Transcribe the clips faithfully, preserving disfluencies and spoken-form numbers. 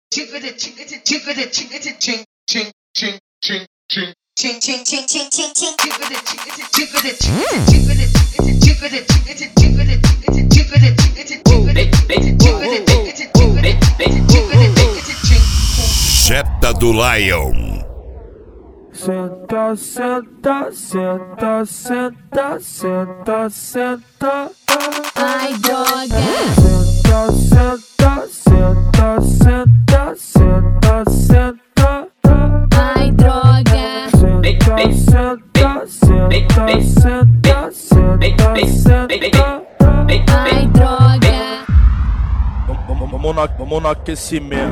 Jetta do Lion. Senta, senta, senta, senta, senta, senta. Ai, droga. Senta, senta, senta, senta, senta, senta. Ai, droga. Senta, senta, senta, senta, senta, senta. Ai, droga. Vamos no, vamos no aquecimento.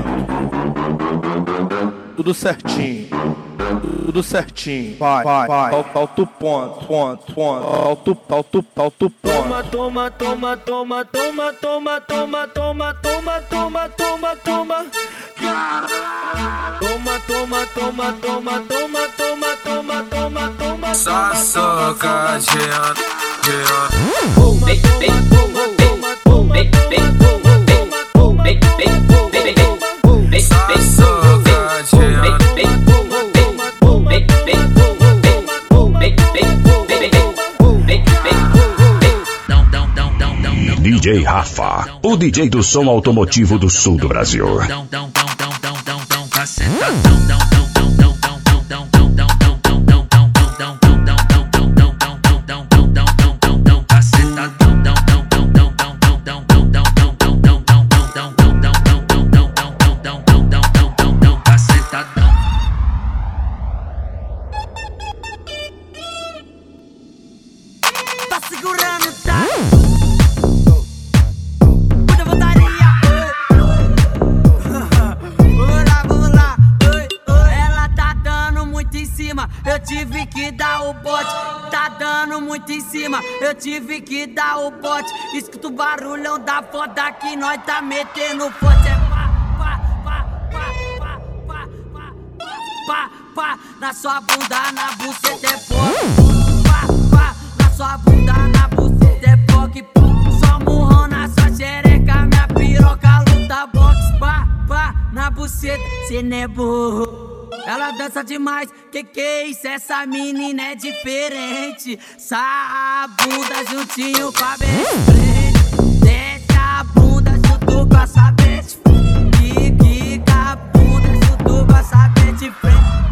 Tudo certinho. Tudo certinho. Vai, vai, vai. Alto ponto, ponto, ponto. Alto, alto, alto ponto. Toma, toma, toma, toma, toma, toma, toma, toma, toma, toma, toma. Toma, toma, toma, toma, toma, toma, toma, toma, toma. Só soca, Jean, Jean. Toma, toma, toma, toma, toma, Só soca, Jean. D J Rafa, o D J do som automotivo do sul do Brasil. Tá segurando, tá? Eu tive que dar o bote, tá dando muito em cima. Eu tive que dar o bote. Escuta o barulhão da foda que nós tá metendo forte. É pá, pá, pá, pá, pá, pá, pá, pá, pá, na sua bunda, na buceta é foda. Pá, pá, na sua bunda, na buceta é foda. Só murrão na sua xereca, minha piroca luta boxe. Pá, pá, na buceta, cê não é burro. Ela dança demais, que que é isso? Essa menina é diferente. Sa bunda juntinho com a best friend. Desce a bunda junto com a sua best friend. Quica a bunda junto com a sua best friend.